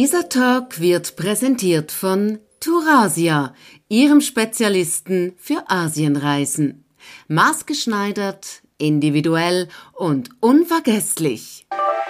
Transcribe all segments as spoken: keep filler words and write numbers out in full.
Dieser Talk wird präsentiert von Tourasia, Ihrem Spezialisten für Asienreisen. Maßgeschneidert, individuell und unvergesslich.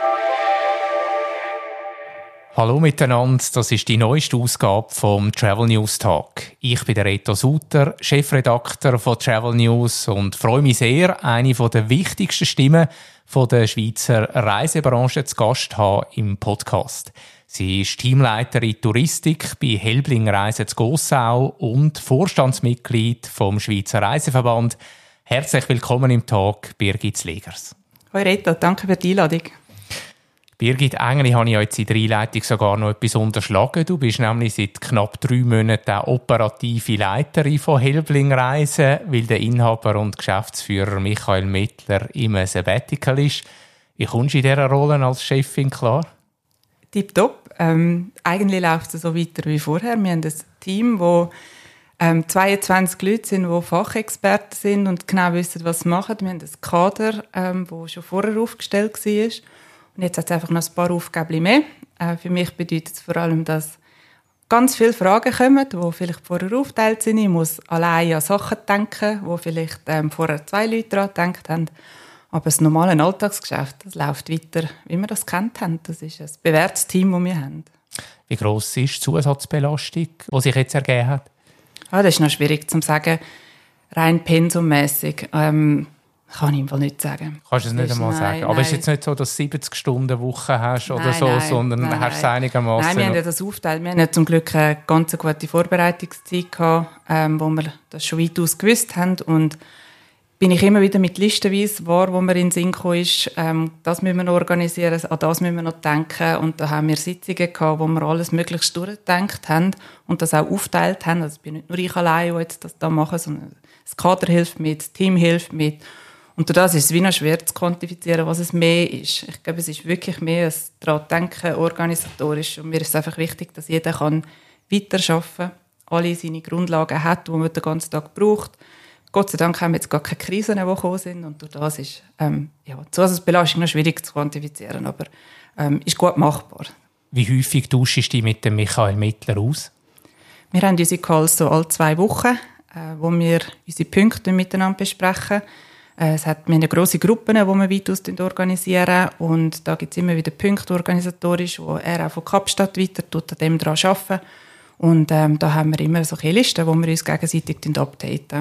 Hallo miteinander, das ist die neueste Ausgabe vom Travel News Talk. Ich bin der Reto Suter, Chefredakteur von Travel News und freue mich sehr, eine der wichtigsten Stimmen der Schweizer Reisebranche zu Gast zu haben im Podcast. Sie ist Teamleiterin Touristik bei Helbling Reisen zu Gossau und Vorstandsmitglied vom Schweizer Reiseverband. Herzlich willkommen im Talk, Birgit Slegers. Hoi Reto, danke für die Einladung. Birgit, eigentlich habe ich ja jetzt in der Einleitung sogar noch etwas unterschlagen. Du bist nämlich seit knapp drei Monaten auch operative Leiterin von Helbling Reisen, weil der Inhaber und Geschäftsführer Michael Mittler im Sabbatical ist. Wie kommst du in dieser Rolle als Chefin klar? Tipptopp. Ähm, eigentlich läuft es so weiter wie vorher. Wir haben ein Team, wo ähm, zweiundzwanzig Leute sind, die Fachexperten sind und genau wissen, was sie machen. Wir haben ein Kader, ähm, das schon vorher aufgestellt war. Und jetzt hat es einfach noch ein paar Aufgaben mehr. Äh, für mich bedeutet es vor allem, dass ganz viele Fragen kommen, die vielleicht vorher aufgeteilt sind. Ich muss allein an Sachen denken, wo vielleicht ähm, vorher zwei Leute daran gedacht haben. Aber das normale Alltagsgeschäft, das läuft weiter, wie wir das kennt haben. Das ist ein bewährtes Team, das wir haben. Wie gross ist die Zusatzbelastung, die sich jetzt ergeben hat? Ah, das ist noch schwierig zu sagen. Rein pensummässig. Ähm, Kann ich im nicht sagen. Kannst du es nicht einmal nein, sagen? Aber nein. Es ist jetzt nicht so, dass du siebzig Stunden Woche hast oder nein, so, nein, sondern nein, hast es nein. einigermaßen. Nein, wir haben ja das aufgeteilt. Wir haben ja zum Glück eine ganz gute Vorbereitungszeit gehabt, ähm, wo wir das schon weitaus gewusst haben. Und bin ich immer wieder mit listenweise war, wo man in den Sinn gekommen ist, ähm, das müssen wir noch organisieren, an das müssen wir noch denken. Und da haben wir Sitzungen gehabt, wo wir alles möglichst durchgedacht haben und das auch aufgeteilt haben. Also ich bin nicht nur ich allein, die jetzt das da machen, sondern das Kader hilft mit, das Team hilft mit. Und durch das ist es wie noch schwer zu quantifizieren, was es mehr ist. Ich glaube, es ist wirklich mehr als daran denken, organisatorisch. Und mir ist es einfach wichtig, dass jeder kann weiterarbeiten kann, alle seine Grundlagen hat, die man den ganzen Tag braucht. Gott sei Dank haben wir jetzt gar keine Krisen, die gekommen sind. Und durch das ist ähm, ja, die Zusatzbelastung noch schwierig zu quantifizieren, aber ähm, ist gut machbar. Wie häufig tauschst du dich mit dem Michael Mittler aus? Wir haben unsere Calls so alle zwei Wochen, äh, wo wir unsere Punkte miteinander besprechen. Es hat wir eine grosse Gruppe, die wir weitaus organisieren. Und da gibt es immer wieder Punkte organisatorisch, wo er auch von Kapstadt weiter tut, an dem daran arbeiten. Und ähm, da haben wir immer solche Listen, wo wir uns gegenseitig updaten.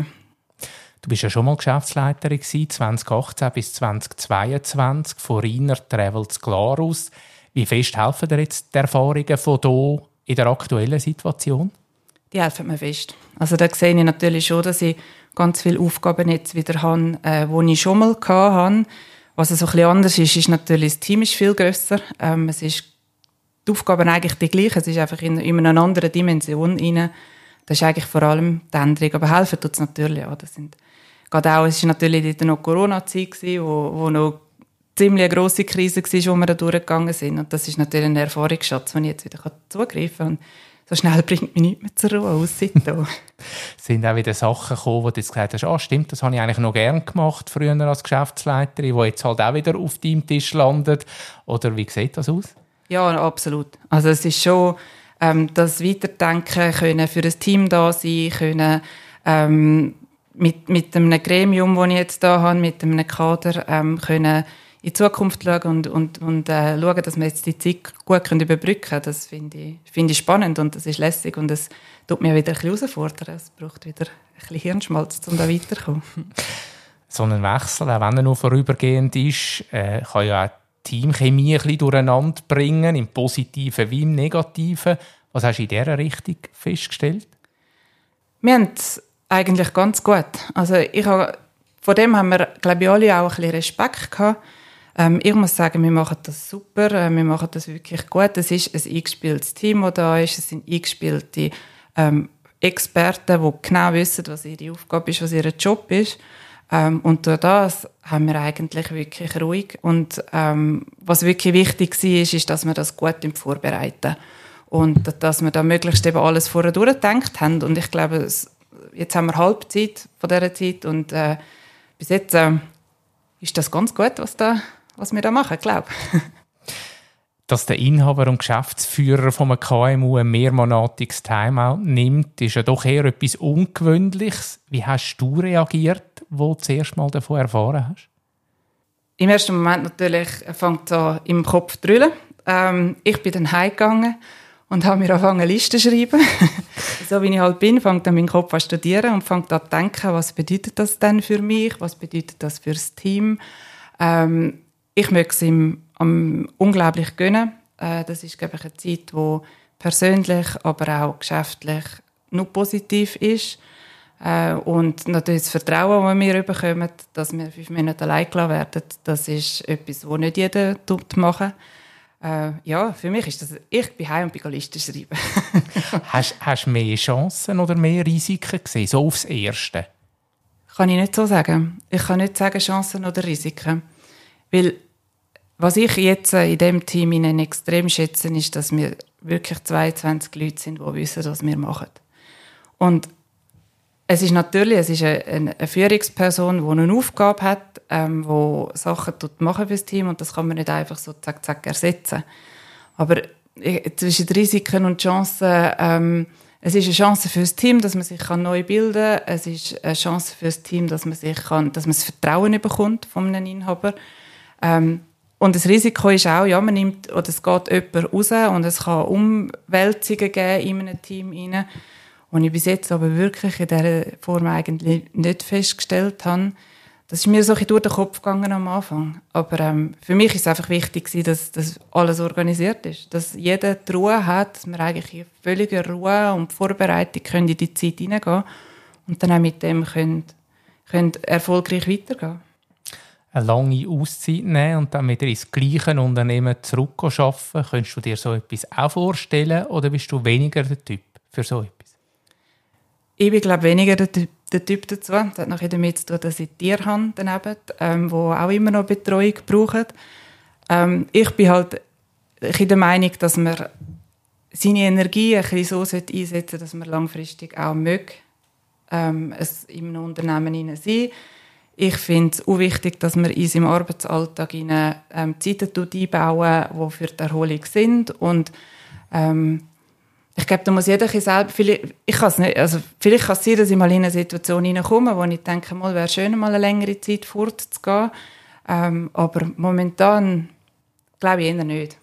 Du bist ja schon mal Geschäftsleiterin gewesen, zwanzig achtzehn bis zwanzig zweiundzwanzig von Rainer Travels Glarus. Wie fest helfen dir jetzt die Erfahrungen von hier in der aktuellen Situation? Die helfen mir fest. Also da sehe ich natürlich schon, dass ich ganz viele Aufgaben jetzt wieder habe, äh, die ich schon mal hatte. Was so ein bisschen anders ist, ist natürlich, das Team ist viel grösser. Ähm, es ist die Aufgaben eigentlich die gleichen. Es ist einfach in, in einer anderen Dimension rein. Das ist eigentlich vor allem die Änderung. Aber helfen tut es natürlich auch. Das sind, gerade auch, es war natürlich noch Corona-Zeit, wo, wo noch ziemlich eine grosse Krise war, wo wir da durchgegangen sind. Und das ist natürlich ein Erfahrungsschatz, den ich jetzt wieder zugreifen kann. So schnell bringt mich nichts mehr zur Ruhe aus. Sind auch wieder Sachen gekommen, wo du jetzt gesagt hast, ah, stimmt, das habe ich eigentlich noch gern gemacht, früher als Geschäftsleiterin, die jetzt halt auch wieder auf deinem Tisch landet? Oder wie sieht das aus? Ja, absolut. Also es ist schon ähm, das Weiterdenken können, für das Team da sein können, ähm, mit, mit einem Gremium, das ich jetzt da habe, mit einem Kader, ähm, können in die Zukunft schauen und, und, und äh, schauen, dass wir jetzt die Zeit gut überbrücken können. Das finde ich, finde ich spannend und das ist lässig und es tut mich wieder ein bisschen herausfordern. Es braucht wieder ein bisschen Hirnschmalz, um da weiterzukommen. So ein Wechsel, auch wenn er nur vorübergehend ist, äh, kann ja auch die Teamchemie ein bisschen durcheinander bringen, im Positiven wie im Negativen. Was hast du in dieser Richtung festgestellt? Wir haben es eigentlich ganz gut. Also ich habe, von dem haben wir, glaube ich, alle auch ein bisschen Respekt gehabt. Ähm, ich muss sagen, wir machen das super, äh, wir machen das wirklich gut. Es ist ein eingespieltes Team, das da ist. Es sind eingespielte ähm, Experten, die genau wissen, was ihre Aufgabe ist, was ihr Job ist. Ähm, und durch das haben wir eigentlich wirklich ruhig. Und ähm, was wirklich wichtig war, ist, ist, dass wir das gut vorbereiten. Und dass wir da möglichst eben alles vorher durchgedacht haben. Und ich glaube, es, jetzt haben wir Halbzeit von dieser Zeit und äh, bis jetzt äh, ist das ganz gut, was, da, was wir da machen, glaube ich. Dass der Inhaber und Geschäftsführer von einem K M U ein mehrmonatiges Timeout nimmt, ist ja doch eher etwas Ungewöhnliches. Wie hast du reagiert, wo du das erste Mal davon erfahren hast? Im ersten Moment natürlich fängt es an, im Kopf zu drüllen. Ähm, ich bin dann heimgegangen und habe mir angefangen, Listen zu schreiben. So wie ich halt bin, fängt dann mein Kopf an zu studieren und fängt an zu denken, was bedeutet das denn für mich, was bedeutet das für das Team. Ähm, ich möchte es ihm am unglaublich gönnen. Äh, das ist, glaube ich, eine Zeit, die persönlich, aber auch geschäftlich nur positiv ist. Äh, und natürlich das Vertrauen, das wir bekommen, dass wir fünf Minuten allein gelassen werden, das ist etwas, das nicht jeder machen. Äh, ja, für mich ist das, ich bin heim und bin Listen schreiben. hast, hast du mehr Chancen oder mehr Risiken gesehen, so aufs Erste? Kann ich nicht so sagen. Ich kann nicht sagen Chancen oder Risiken. Weil was ich jetzt in diesem Team Ihnen extrem schätze, ist, dass wir wirklich zweiundzwanzig Leute sind, die wissen, was wir machen. Und es ist natürlich es ist eine, eine Führungsperson, die eine Aufgabe hat, ähm, die Sachen machen für das Team, und das kann man nicht einfach so zack, zack ersetzen. Aber zwischen Risiken und Chancen, ähm, es ist eine Chance für das Team, dass man sich neu bilden kann. Es ist eine Chance für das Team, dass man sich kann, dass man das Vertrauen bekommt von einem Inhaber. Ähm, Und das Risiko ist auch, ja, man nimmt, oder es geht jemand raus und es kann Umwälzungen geben in einem Team rein. Und ich bis jetzt aber wirklich in dieser Form eigentlich nicht festgestellt habe. Das ist mir so ein bisschen durch den Kopf gegangen am Anfang. Aber ähm, für mich ist es einfach wichtig, dass, dass alles organisiert ist. Dass jeder die Ruhe hat, dass wir eigentlich in völliger Ruhe und Vorbereitung können in die Zeit hineingehen und dann auch mit dem können, können erfolgreich weitergehen. Eine lange Auszeit nehmen und dann wieder ins gleiche Unternehmen zurückarbeiten. Könntest du dir so etwas auch vorstellen oder bist du weniger der Typ für so etwas? Ich bin, glaube ich, weniger der Typ, der Typ dazu. Das hat nachher damit zu tun, dass ich Tiere habe daneben, ähm, die auch immer noch Betreuung brauchen. Ähm, ich bin halt ich bin der Meinung, dass man seine Energie ein bisschen so einsetzen sollte, dass man langfristig auch möge, ähm, es in einem Unternehmen sein. Ich finde es auch wichtig, dass wir in seinem Arbeitsalltag in, ähm, Zeiten einbauen, die für die Erholung sind. Und ähm, ich glaube, da muss jeder selber, vielleicht, ich kann's nicht, also vielleicht kann es sein, dass ich mal in eine Situation hineinkomme, wo ich denke, mal wäre schön, mal eine längere Zeit fortzugehen. Ähm, aber momentan glaube ich eher nicht.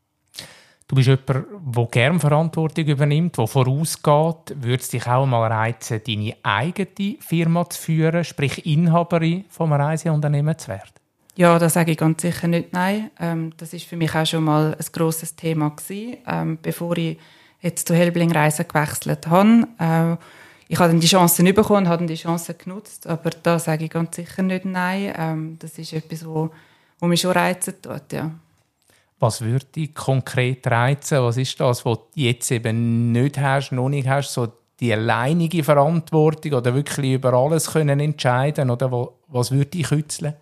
Du bist jemand, der gerne Verantwortung übernimmt, der vorausgeht. Würde es dich auch mal reizen, deine eigene Firma zu führen, sprich Inhaberin von einem Reiseunternehmen zu werden? Ja, da sage ich ganz sicher nicht nein. Ähm, das ist für mich auch schon mal ein grosses Thema gewesen, ähm, bevor ich jetzt zu Helbling Reisen gewechselt habe. Äh, ich habe dann die Chancen bekommen und habe die Chancen genutzt, aber da sage ich ganz sicher nicht nein. Ähm, das ist etwas, wo, wo mich schon reizen tut, ja. Was würde dich konkret reizen? Was ist das, was du jetzt eben nicht hast, noch nicht hast, so die alleinige Verantwortung oder wirklich über alles können entscheiden? Oder was würde dich kitzeln?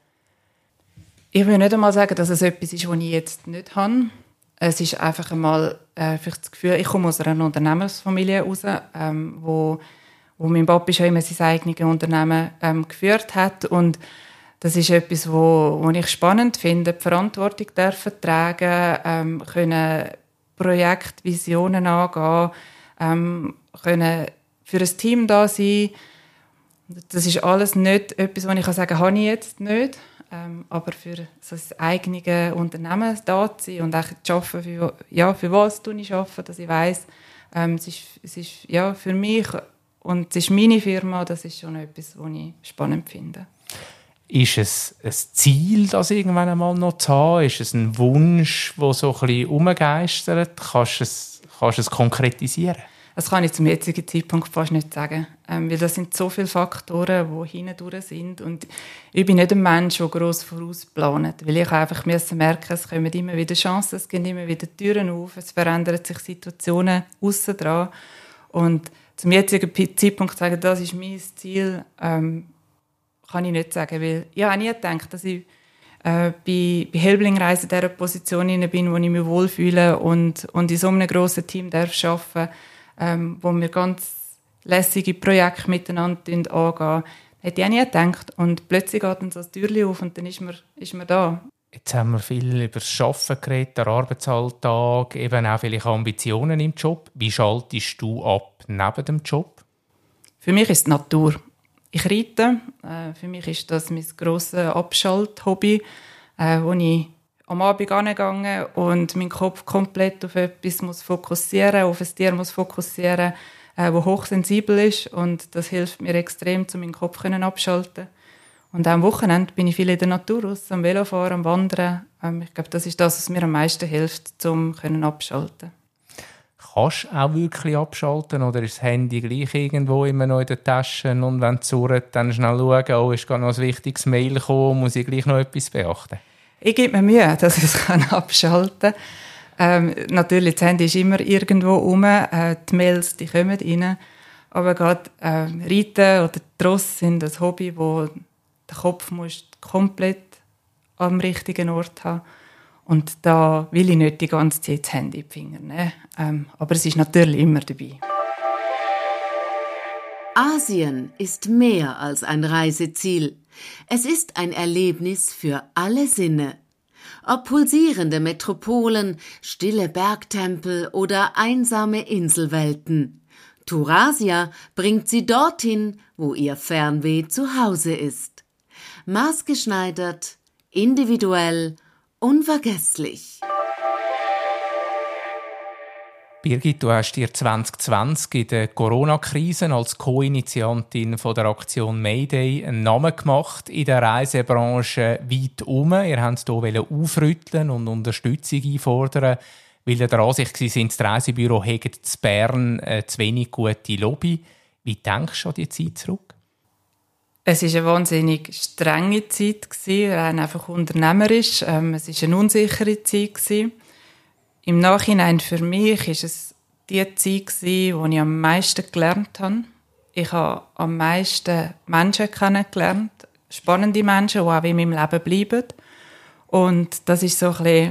Ich will nicht einmal sagen, dass es etwas ist, was ich jetzt nicht habe. Es ist einfach einmal äh, vielleicht das Gefühl, ich komme aus einer Unternehmensfamilie raus, ähm, wo, wo mein Papa schon immer sein eigenes Unternehmen ähm, geführt hat. Und das ist etwas, wo, wo ich spannend finde, die Verantwortung dürfen tragen, ähm, können Projektvisionen angehen, ähm, können für ein Team da sein. Das ist alles nicht etwas, wo ich sagen kann, habe ich jetzt nicht. Ähm, aber für so das eigene Unternehmen da zu sein und auch zu arbeiten, für, ja, für was tue ich arbeite, dass ich weiss, ähm, es ist, es ist ja, für mich und es ist meine Firma, das ist schon etwas, was ich spannend finde. Ist es ein Ziel, das irgendwann einmal noch zu haben? Ist es ein Wunsch, der so ein bisschen umgeistert? Kannst du es, kannst du es konkretisieren? Das kann ich zum jetzigen Zeitpunkt fast nicht sagen. Ähm, weil das sind so viele Faktoren, die hindurch sind. Und ich bin nicht ein Mensch, der gross vorausplant. Weil ich einfach merken, es kommen immer wieder Chancen, es gehen immer wieder Türen auf, es verändern sich Situationen aussen dran. Und zum jetzigen Zeitpunkt zu sagen, das ist mein Ziel, ähm, kann ich nicht sagen. Weil ich habe nie gedacht, dass ich äh, bei, bei Helbling Reisen in dieser Position bin, wo ich mich wohlfühle und, und in so einem grossen Team darf arbeiten, ähm, wo wir ganz lässige Projekte miteinander angehen. Hätte ich auch nie gedacht. Und plötzlich geht dann so das Türchen auf und dann ist man, ist man da. Jetzt haben wir viel über das Arbeiten geredet, den Arbeitsalltag, eben auch vielleicht Ambitionen im Job. Wie schaltest du ab neben dem Job? Für mich ist es die Natur. Ich reite. Äh, für mich ist das mein grosses Abschalt-Hobby, äh, wo ich am Abend angegangen und meinen Kopf komplett auf etwas muss fokussieren, auf ein Tier muss fokussieren, äh, wo hochsensibel ist, und das hilft mir extrem, um meinen Kopf abschalten. Und auch am Wochenende bin ich viel in der Natur raus, am Velofahren, am Wandern. Ähm, ich glaube, das ist das, was mir am meisten hilft, um abschalten. Kannst du auch wirklich abschalten oder ist das Handy gleich irgendwo immer noch in der Tasche und wenn es surrt, dann schnell schauen, oh, ist gerade noch ein wichtiges Mail gekommen, muss ich gleich noch etwas beachten? Ich gebe mir Mühe, dass ich es abschalten kann. Ähm, natürlich, das Handy ist immer irgendwo rum, äh, die Mails die kommen rein, aber gerade äh, Reiten oder Tross sind ein Hobby, wo der Kopf muss komplett am richtigen Ort haben. Und da will ich nicht die ganze Zeit das Handy in die Finger nehmen. Ähm, aber es ist natürlich immer dabei. Asien ist mehr als ein Reiseziel. Es ist ein Erlebnis für alle Sinne. Ob pulsierende Metropolen, stille Bergtempel oder einsame Inselwelten. Tourasia bringt sie dorthin, wo ihr Fernweh zu Hause ist. Maßgeschneidert, individuell, unvergesslich. Birgit, du hast dir zwanzig zwanzig in der Corona-Krise als Co-Initiantin von der Aktion Mayday einen Namen gemacht in der Reisebranche weit herum. Ihr wollt hier aufrütteln und Unterstützung einfordern, weil ihr der Ansicht waren, das Reisebüro hätte in Bern eine zu wenig gute Lobby. Wie denkst du an die Zeit zurück? Es war eine wahnsinnig strenge Zeit, rein einfach unternehmerisch. Ähm, es war eine unsichere Zeit. Im Nachhinein für mich war es die Zeit, wo ich am meisten gelernt habe. Ich habe am meisten Menschen kennengelernt, spannende Menschen, die auch in meinem Leben bleiben. Und das ist so ein bisschen,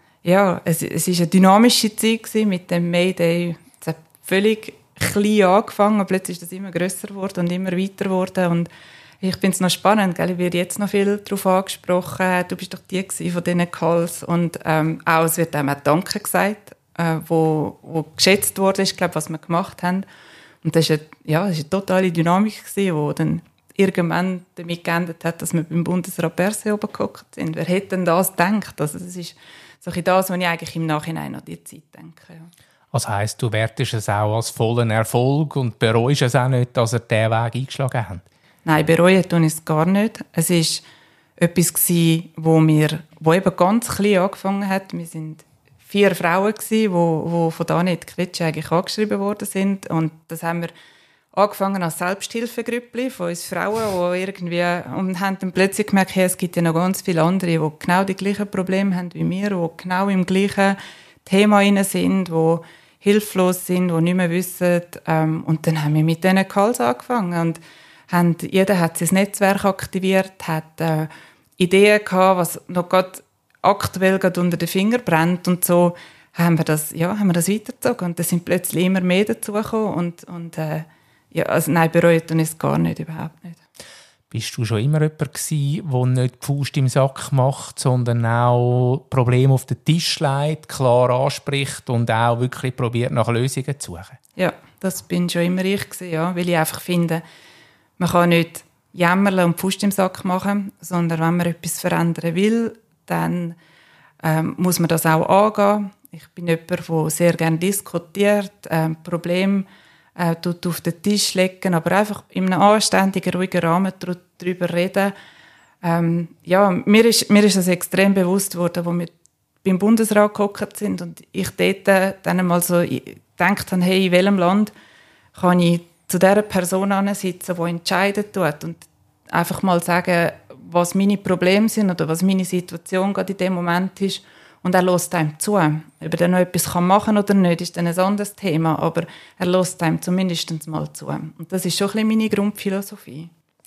ja, es, es ist eine dynamische Zeit mit dem Mayday. Es hat völlig klein angefangen, plötzlich ist das immer grösser geworden und immer weiter geworden. Und ich finde es noch spannend, gell? Ich werde jetzt noch viel darauf angesprochen. Du bist doch die von diesen Calls. Und ähm, auch, es wird einem auch Danke gesagt, äh, wo, wo geschätzt wurde, ist, glaube, was wir gemacht haben. Und das war eine, ja, das war eine totale Dynamik, die dann irgendwann damit geendet hat, dass wir beim Bundesrat Berset oben gehockt sind. Wer hätte denn das gedacht? Also das ist so das, was ich eigentlich im Nachhinein an die Zeit denke. Ja. Das heisst, du wertest es auch als vollen Erfolg und bereust es auch nicht, dass ihr diesen Weg eingeschlagen habt? Nein, bereuen tue ich es gar nicht. Es war etwas, wo wir, wo eben ganz klein angefangen hat. Wir sind vier Frauen, die, die von Danet Kretsch eigentlich angeschrieben worden sind. Und das haben wir angefangen als Selbsthilfegrüppli von uns Frauen, die irgendwie, und haben dann plötzlich gemerkt, hey, es gibt ja noch ganz viele andere, die genau die gleichen Probleme haben wie wir, die genau im gleichen Thema rein sind, die hilflos sind, die nicht mehr wissen. Und dann haben wir mit diesen Calls angefangen. Und haben, jeder hat sein Netzwerk aktiviert, hat äh, Ideen gehabt, was noch gerade aktuell gerade unter den Fingern brennt, und so haben wir das, ja, haben wir das weitergezogen, und da sind plötzlich immer mehr dazugekommen, und, und äh, ja, also nein, bereut und es gar nicht, überhaupt nicht. Bist du schon immer jemand gewesen, der nicht die Faust im Sack macht, sondern auch Probleme auf den Tisch legt, klar anspricht und auch wirklich probiert, nach Lösungen zu suchen? Ja, das bin schon immer ich gewesen, ja, weil ich einfach finde, man kann nicht jammern und die Faust im Sack machen, sondern wenn man etwas verändern will, dann ähm, muss man das auch angehen. Ich bin jemand, der sehr gerne diskutiert, ähm, Probleme äh, tut auf den Tisch legen, aber einfach in einem anständigen, ruhigen Rahmen darüber reden. Ähm, ja, mir ist, mir ist das extrem bewusst worden, als wir beim Bundesrat gehockt sind und ich dort dann einmal so gedacht habe, hey, in welchem Land kann ich zu dieser Person sitzen, die entscheiden tut, und einfach mal sagen, was meine Probleme sind oder was meine Situation gerade in dem Moment ist, und er hört einem zu. Ob er dann noch etwas machen kann oder nicht, ist dann ein anderes Thema, aber er hört einem zumindest mal zu. Und das ist schon ein bisschen meine Grundphilosophie.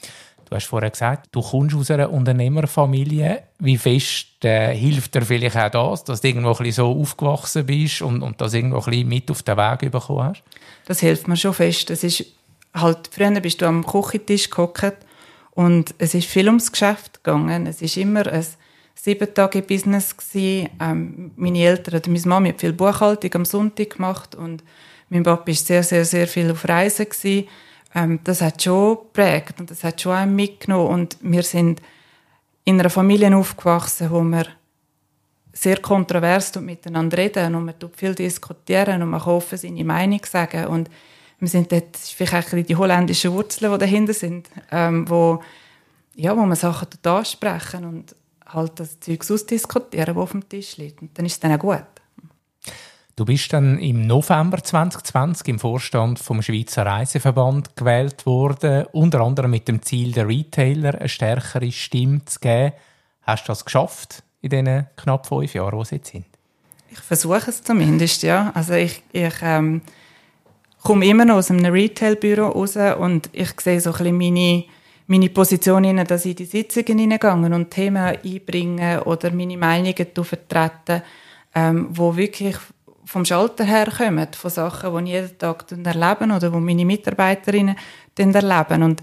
Du hast vorher gesagt, du kommst aus einer Unternehmerfamilie. Wie fest äh, hilft dir vielleicht auch das, dass du irgendwo ein bisschen so aufgewachsen bist und, und das irgendwo ein bisschen mit auf den Weg bekommen hast? Das hilft mir schon fest. Es ist halt, früher bist du am Küchentisch gehockt und es ist viel ums Geschäft gegangen. Es ist immer ein sieben Tage Business gewesen. Ähm, meine Eltern oder meine Mama hat viel Buchhaltung am Sonntag gemacht und mein Papa war sehr, sehr, sehr viel auf Reisen gewesen. Ähm, das hat schon geprägt und das hat schon einen mitgenommen. Und wir sind in einer Familie aufgewachsen, wo wir sehr kontrovers miteinander reden und man tut viel diskutieren und man kann offen seine Meinung sagen. Und wir sind dort, das ist vielleicht ein bisschen die holländischen Wurzeln, die dahinter sind, ähm, wo, ja, wo man Sachen ansprechen und halt das Zeug ausdiskutieren, das auf dem Tisch liegt. Und dann ist es dann auch gut. Du bist dann im November zwanzig zwanzig im Vorstand vom Schweizer Reiseverband gewählt worden, unter anderem mit dem Ziel, den Retailer eine stärkere Stimme zu geben. Hast du das geschafft in diesen knapp fünf Jahren, die sie jetzt sind? Ich versuche es zumindest, ja. Also ich, ich ähm, komme immer noch aus einem Retail-Büro raus und ich sehe so ein bisschen meine, meine Position, in, dass ich in die Sitzungen hineingehe und Themen einbringe oder meine Meinungen vertrete, ähm, wo wirklich vom Schalter her kommen, von Sachen, die ich jeden Tag erlebe oder die meine Mitarbeiterinnen erleben. Und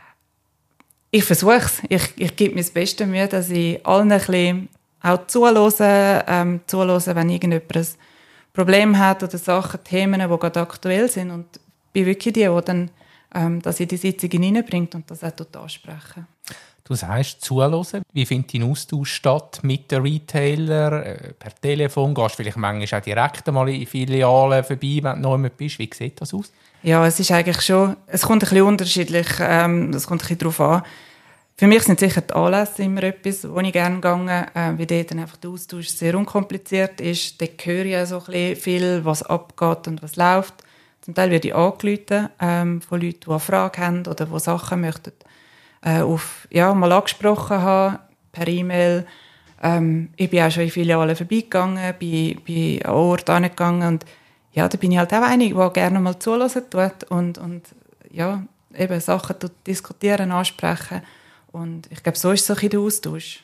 ich versuche es. Ich, ich gebe mir das beste Mühe, dass ich allen ein bisschen auch zuhöre, ähm, zuhöre, wenn irgendjemand ein Problem hat oder Sachen, Themen, die gerade aktuell sind. Und bin wirklich die, die dann ähm, das in die Sitzung hineinbringt und das auch ansprechen. Du sagst, zuhören. Wie findet dein Austausch statt mit den Retailern? Per Telefon? Gehst du vielleicht manchmal auch direkt mal in Filialen vorbei, wenn du noch jemand bist? Wie sieht das aus? Ja, es ist eigentlich schon, es kommt ein bisschen unterschiedlich, ähm, es kommt ein bisschen darauf an. Für mich sind sicher die Anlässe immer etwas, wo ich gerne gehe, äh, weil dort dann einfach der Austausch sehr unkompliziert ist. Dort höre ich auch so ein bisschen viel, was abgeht und was läuft. Zum Teil werde ich angerufen ähm, von Leuten, die eine Frage haben oder die Sachen möchten äh, auf, ja, mal angesprochen haben, per E-Mail. Ähm, ich bin auch schon in Filialen vorbeigegangen, bin, bin an Ort angegangen und ja, da bin ich halt auch eine, die gerne mal zuhören tut und, und ja, eben Sachen diskutieren, ansprechen. Und ich glaube, so ist es auch in der Austausch.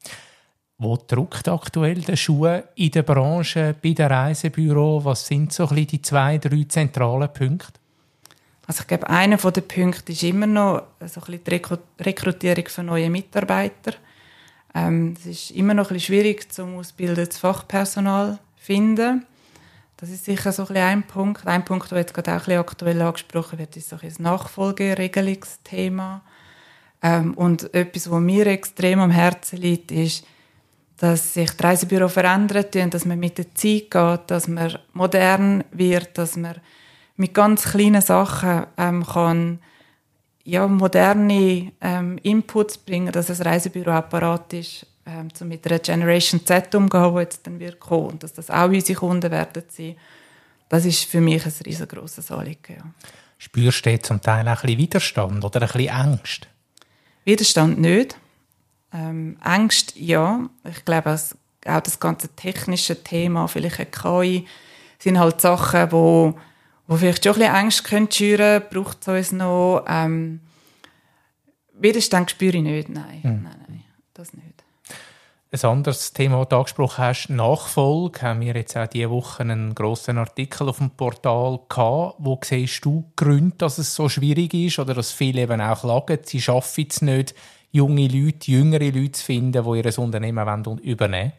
Wo drückt aktuell der Schuh in der Branche, bei den Reisebüros? Was sind so ein bisschen die zwei, drei zentralen Punkte? Also ich glaube, einer der Punkte ist immer noch so ein bisschen die Rekrutierung von neuen Mitarbeitern. Ähm, es ist immer noch ein bisschen schwierig, zum ausgebildetes Fachpersonal zu finden. Das ist sicher so ein, bisschen ein Punkt. Ein Punkt, der jetzt gerade auch ein bisschen aktuell angesprochen wird, ist so ein das Nachfolgeregelungsthema. Ähm, und etwas, was mir extrem am Herzen liegt, ist, dass sich die Reisebüros verändern, dass man mit der Zeit geht, dass man modern wird, dass man mit ganz kleinen Sachen ähm, kann, ja, moderne ähm, Inputs bringen, dass ein Reisebüro apparat ist, ähm, um mit einer Generation Z umzugehen, die jetzt dann wird kommen, und dass das auch unsere Kunden werden sein. Das ist für mich ein riesengroßes Anliegen. Ja. Spürst du zum Teil auch ein bisschen Widerstand oder ein bisschen Angst? Widerstand nicht. Ähm, Angst, ja. Ich glaube, auch das ganze technische Thema, vielleicht eine K I, sind halt Sachen, wo, wo vielleicht schon ein bisschen Angst können schüren. Braucht es uns noch? Ähm, Widerstand spüre ich nicht. Nein, hm. nein, nein, das nicht. Ein anderes Thema, das du angesprochen hast, Nachfolge. Haben wir jetzt auch diese Woche einen grossen Artikel auf dem Portal gehabt. Wo siehst du Gründe, dass es so schwierig ist oder dass viele eben auch klagen, sie schaffen es nicht, junge Leute, jüngere Leute zu finden, die ihr Unternehmen übernehmen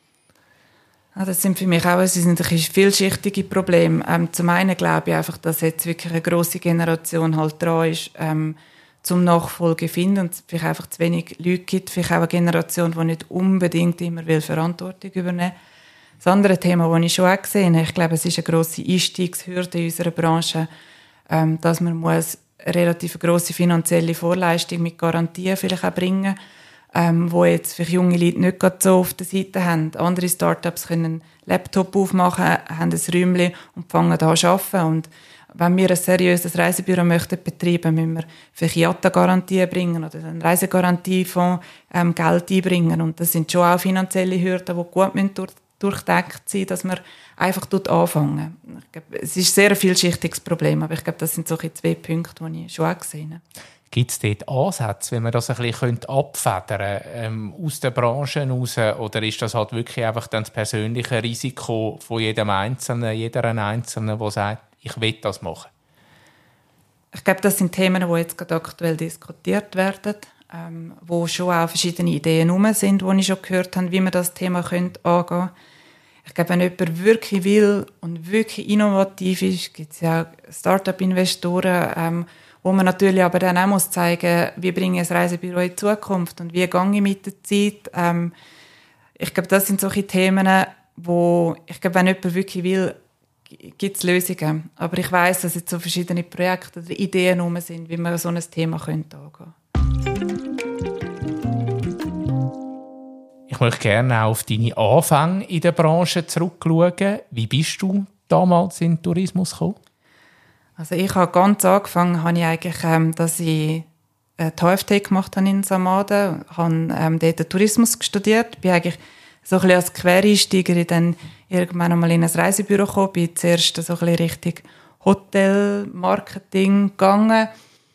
wollen? Das sind für mich auch es sind ein vielschichtige Probleme. Ähm, zum einen glaube ich einfach, dass jetzt wirklich eine grosse Generation halt dran ist, ähm, zum Nachfolge finden und es vielleicht einfach zu wenig Leute gibt, vielleicht auch eine Generation, die nicht unbedingt immer will Verantwortung übernehmen will. Das andere Thema, das ich schon auch gesehen habe, ich glaube, es ist eine grosse Einstiegshürde in unserer Branche, ähm, dass man muss eine relativ grosse finanzielle Vorleistung mit Garantien vielleicht auch bringen, ähm, wo jetzt vielleicht junge Leute nicht gerade so auf der Seite haben. Andere Startups können einen Laptop aufmachen, haben ein Räumchen und fangen da an zu arbeiten. Und wenn wir ein seriöses Reisebüro möchten betreiben, müssen wir vielleicht I A T A-Garantien bringen oder einen Reisegarantiefonds ähm, Geld einbringen. Und das sind schon auch finanzielle Hürden, die gut durch, durchdacht sind, dass wir einfach dort anfangen. Ich glaube, es ist sehr ein vielschichtiges Problem, aber ich glaube, das sind so zwei Punkte, die ich schon auch gesehen habe. Gibt es dort Ansätze, wenn man das ein bisschen abfedern könnte, ähm, aus den Branchen heraus? Oder ist das halt wirklich einfach dann das persönliche Risiko von jedem Einzelnen, jeder Einzelnen, der sagt, ich will das machen? Ich glaube, das sind Themen, die jetzt gerade aktuell diskutiert werden. ähm, wo schon auch verschiedene Ideen herum sind, die ich schon gehört habe, wie man das Thema könnte angehen könnte. Ich glaube, wenn jemand wirklich will und wirklich innovativ ist, gibt es ja Start-up-Investoren, ähm, wo man natürlich aber dann auch muss zeigen, wie bringe ich ein Reisebüro in die Zukunft und wie gehe ich mit der Zeit. Ähm, ich glaube, das sind solche Themen, wo ich glaube, wenn jemand wirklich will, gibt es Lösungen. Aber ich weiss, dass jetzt so verschiedene Projekte oder Ideen herum sind, wie man so ein Thema könnte angehen. Ich möchte gerne auch auf deine Anfänge in der Branche zurückschauen. Wie bist du damals in den Tourismus gekommen? Also ich habe ganz angefangen, habe ich eigentlich, ähm, dass ich äh, die H F T gemacht habe in Samaden, habe ähm, dort Tourismus studiert, bin eigentlich so ein bisschen als Quereinsteigerin dann irgendwann einmal in ein Reisebüro gekommen, bin zuerst so ein bisschen Richtung Hotelmarketing gegangen.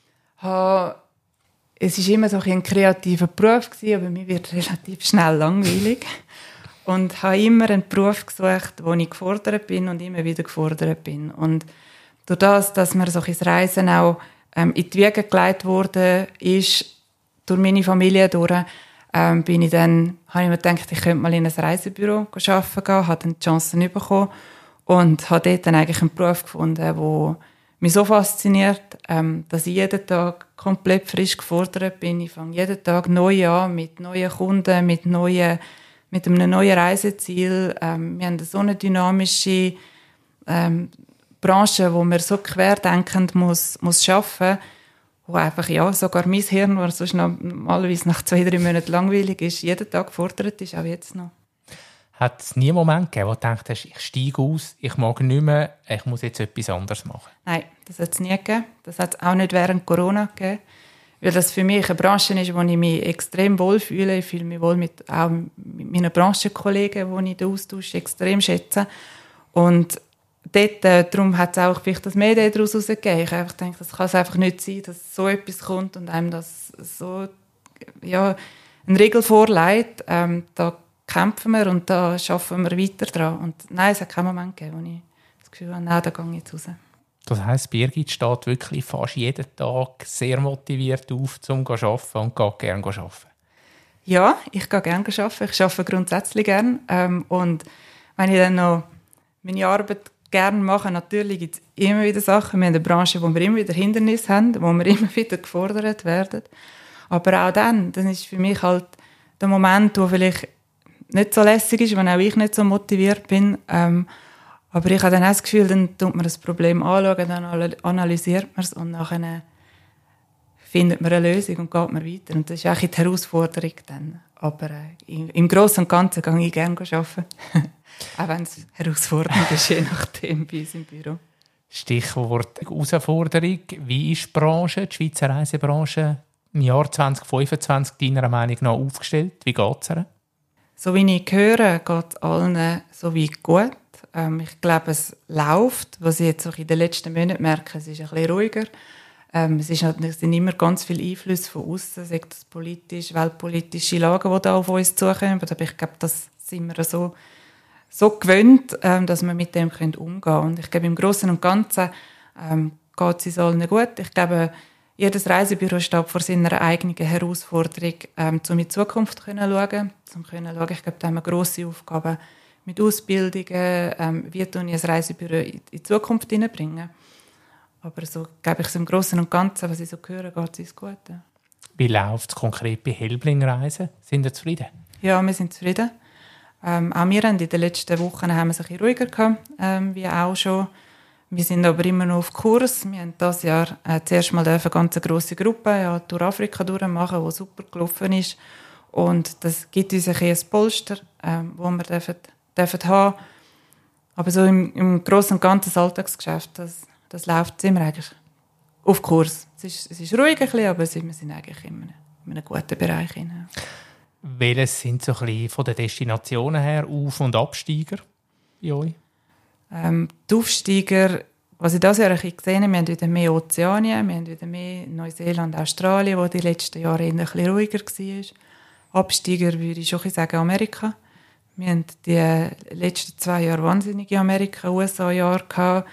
Habe, es war immer so ein kreativer Beruf gewesen, aber mir wird relativ schnell langweilig. Und habe immer einen Beruf gesucht, wo ich gefordert bin und immer wieder gefordert bin. Und durch das, dass mir so ein Reisen auch ähm, in die Wiege gelegt wurde, ist durch meine Familie durch, ähm, bin ich dann, habe ich mir gedacht, ich könnte mal in ein Reisebüro arbeiten gehen, habe dann die Chancen bekommen und habe dort dann eigentlich einen Beruf gefunden, der mich so fasziniert, ähm, dass ich jeden Tag komplett frisch gefordert bin. Ich fange jeden Tag neu an, mit neuen Kunden, mit, neuen, mit einem neuen Reiseziel. Ähm, wir haben so eine dynamische ähm, Branche, wo man so querdenkend muss, muss arbeiten, wo einfach, ja, sogar mein Hirn, das sonst normalerweise nach zwei, drei Monaten langweilig ist, jeden Tag gefordert ist, auch jetzt noch. Hat es nie einen Moment gegeben, wo du denkst, ich steige aus, ich mag nicht mehr, ich muss jetzt etwas anderes machen? Nein, das hat es nie gegeben. Das hat es auch nicht während Corona gegeben. Weil das für mich eine Branche ist, wo ich mich extrem wohl fühle. Ich fühle mich wohl mit, auch mit meinen Branchenkollegen, die ich den Austausch extrem schätze. Und dort, äh, darum hat es auch vielleicht das Medien daraus herausgegeben. Ich einfach denke, das kann es einfach nicht sein, dass so etwas kommt und einem das so, ja, eine Regel vorlegt. Ähm, da kämpfen wir und da arbeiten wir weiter dran. Und nein, es hat keinen Moment gegeben, wo ich das Gefühl habe, nein, da gehe ich jetzt raus. Das heisst, Birgit steht wirklich fast jeden Tag sehr motiviert auf, um zu arbeiten und geht gerne arbeiten. Ja, ich gehe gerne arbeiten. Ich arbeite grundsätzlich gerne. Ähm, und wenn ich dann noch meine Arbeit gerne mache, natürlich gibt es immer wieder Sachen. Wir haben eine Branche, wo wir immer wieder Hindernisse haben, wo wir immer wieder gefordert werden. Aber auch dann, das ist für mich halt der Moment, wo vielleicht nicht so lässig ist, wenn auch ich nicht so motiviert bin. Ähm, aber ich habe dann auch das Gefühl, dann tut man das Problem anschauen, dann analysiert man es und dann findet man eine Lösung und geht man weiter. Und das ist auch die Herausforderung dann. Aber äh, im, im Großen und Ganzen gehe ich gerne arbeiten. Auch wenn es herausfordernd ist, je nachdem bei uns im Büro. Stichwort Herausforderung. Wie ist die Branche, die Schweizer Reisebranche, im Jahr zwanzig fünfundzwanzig deiner Meinung nach aufgestellt? Wie geht es ihr? So wie ich höre, geht es allen so weit gut. Ähm, ich glaube, es läuft. Was ich jetzt auch in den letzten Monaten merke, es ist ein bisschen ruhiger. Ähm, es, ist natürlich, es sind immer ganz viele Einflüsse von außen, sei das politisch, weltpolitische Lagen, die da auf uns zukommen. Aber ich glaube, das sind wir so, so gewöhnt, ähm, dass wir mit dem umgehen können. Und ich glaube, im Großen und Ganzen ähm, geht es uns allen gut. Ich glaube, jedes Reisebüro steht vor seiner eigenen Herausforderung, ähm, um in die Zukunft zu schauen. Zum können schauen. Ich glaube, da haben wir grosse Aufgaben mit Ausbildungen, ähm, wie tun ich ein Reisebüro in die Zukunft hineinbringen. Aber so, glaube ich, so im Großen und Ganzen, was ich so höre, geht es uns gut. Ja. Wie läuft es konkret bei Helbling-Reisen? Sind Sie zufrieden? Ja, wir sind zufrieden. Ähm, auch wir haben in den letzten Wochen haben wir es ein bisschen ruhiger gehabt, ähm, wie auch schon. Wir sind aber immer noch auf Kurs. Wir haben dieses Jahr äh, zuerst mal eine ganz grosse Gruppe ja, durch Afrika durchmachen, die super gelaufen ist. Und das gibt uns ein, ein Polster, ähm, das wir dürfen, dürfen haben. Aber so im, im Großen und Ganzen das Alltagsgeschäft, das, das läuft, sind wir eigentlich auf Kurs. Es ist, es ist ruhig ein bisschen, aber wir sind eigentlich in einem, in einem guten Bereich. Rein. Welches sind so ein bisschen von den Destinationen her Auf- und Absteiger bei euch? Ähm, die Aufsteiger, was ich dieses Jahr ein bisschen gesehen habe, wir haben wieder mehr Ozeanien, wir haben wieder mehr Neuseeland, Australien, wo die letzten Jahre eher ein bisschen ruhiger war. Absteiger würde ich schon sagen Amerika. Wir haben die letzten zwei Jahre wahnsinnige Amerika-U S A-Jahre gehabt.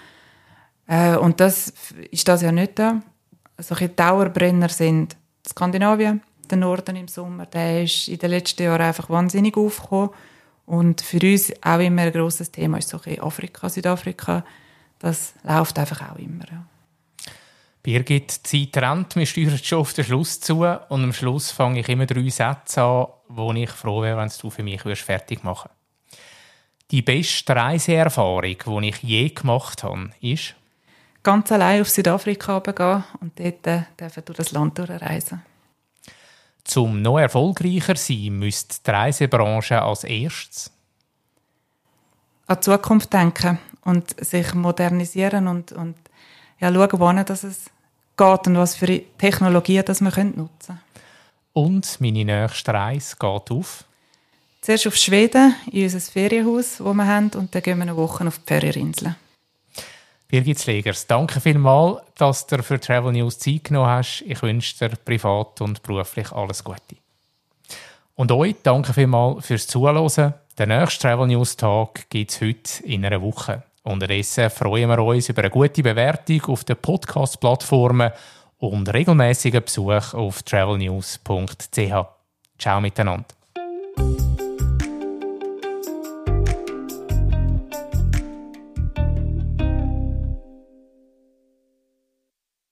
Äh, und das ist das ja nicht da. Solche Dauerbrenner sind Skandinavien, der Norden im Sommer, der ist in den letzten Jahren einfach wahnsinnig aufgekommen. Und für uns auch immer ein grosses Thema ist so ein Afrika, Südafrika. Das läuft einfach auch immer. Ja. Birgit, die Zeit rennt, wir steuern schon auf den Schluss zu und am Schluss fange ich immer drei Sätze an, wo ich froh wäre, wenn du für mich fertig machen würdest. Die beste Reiseerfahrung, die ich je gemacht habe, ist? Ganz allein auf Südafrika runtergehen und dort äh, dürfen durch das Land durchreisen. Zum noch erfolgreicher sein, müsste die Reisebranche als erstes an die Zukunft denken und sich modernisieren und, und ja, schauen, wohin dass es geht und was für Technologien das wir nutzen können. Und meine nächste Reise geht auf? Zuerst auf Schweden, in unser Ferienhaus, das wir haben, und dann gehen wir eine Woche auf die Färöerinseln. Birgit Slegers, danke vielmals, dass du für Travel News Zeit genommen hast. Ich wünsche dir privat und beruflich alles Gute. Und euch danke vielmals fürs Zuhören. Den nächsten Travel News Tag gibt es heute in einer Woche. Unterdessen freuen wir uns über eine gute Bewertung auf den Podcast-Plattformen und regelmäßigen Besuch auf travel news punkt c h. Ciao miteinander.